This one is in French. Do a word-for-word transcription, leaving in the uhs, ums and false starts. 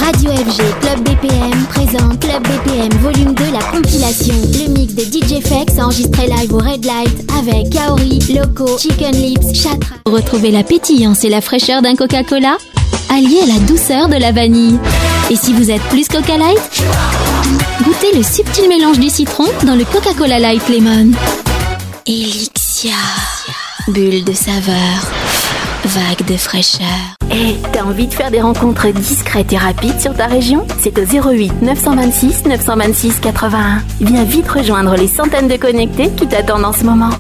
Radio F G Club B P M présente Club B P M Volume deux, la compilation. Le mix de D J Fex enregistré live au Red Light avec Kaori, Loco, Chicken Lips, Chatra. Retrouvez la pétillance et la fraîcheur d'un Coca-Cola alliée à la douceur de la vanille. Et si vous êtes plus Coca Light, goûtez le subtil mélange du citron dans le Coca-Cola Light Lemon. Elixia, bulle de saveur, vague de fraîcheur. Et t'as envie de faire des rencontres discrètes et rapides sur ta région? C'est au zéro huit neuf cent vingt-six neuf cent vingt-six quatre-vingt-un. Viens vite rejoindre les centaines de connectés qui t'attendent en ce moment.